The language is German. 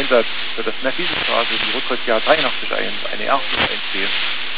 Einsatz für das Nefise-Straße, die Rotkreuz GA 83 1, eine erste und ein C.